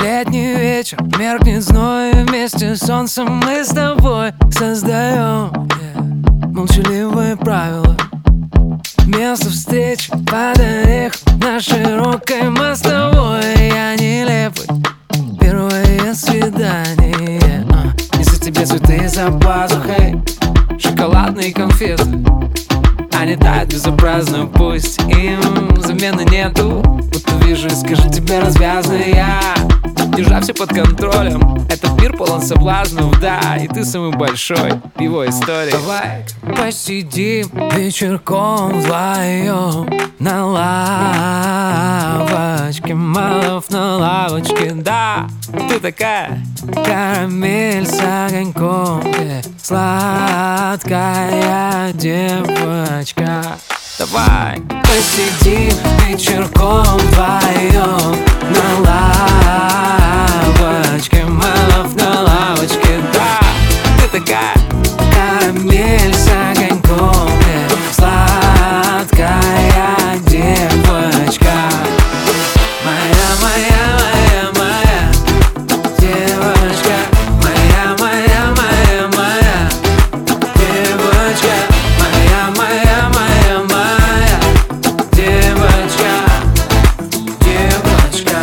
Летний вечер, меркнет зной, вместе с солнцем мы с тобой создаем молчаливые правила. Место встречи под орехом на широкой мостовой. Я нелепый, первое свидание. Несу тебе цветы за пазухой, шоколадные конфеты. Они тают безобразно, пусть им замены нету. Будто вижу и скажу тебе развязно я, держа все под контролем. Этот мир полон соблазнов, да, и ты самый большой в его истории. Давай посидим вечерком вдвоем на лавочке, малов на лавочке, да. Ты такая карамель с огоньком, сладкая девочка. Давай посидим вечерком вдвоем на лавочке, малов на лавочке, да. Ты такая карамель с огоньком, сладкая девочка. Моя, моя, моя, моя девочка. Моя, моя, моя, моя девочка. Моя, моя, моя, моя девочка. Девочка.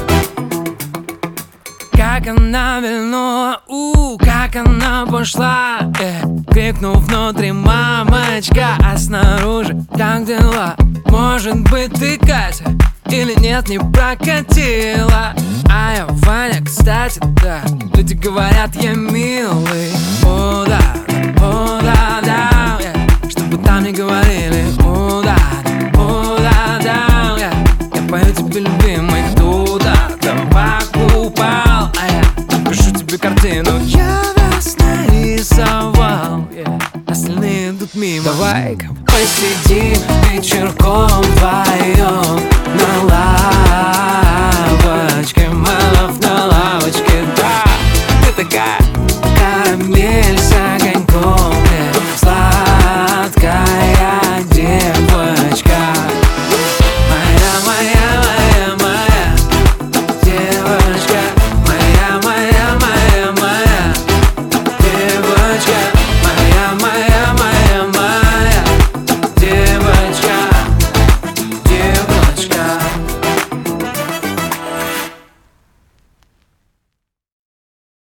Как она вильнула, как она пошла, крикнув внутри мамочка, а снаружи как дела? Может быть ты Катя или нет, не прокатила. А я Ваня, кстати, да. Люди говорят, я милый. О да, да, чтобы там не говорили. О да, да, я пою тебе, любимый, туда-то покупал. А я пишу тебе картину, я вас нарисовал, остальные идут мимо. Давай-ка посидим вечерком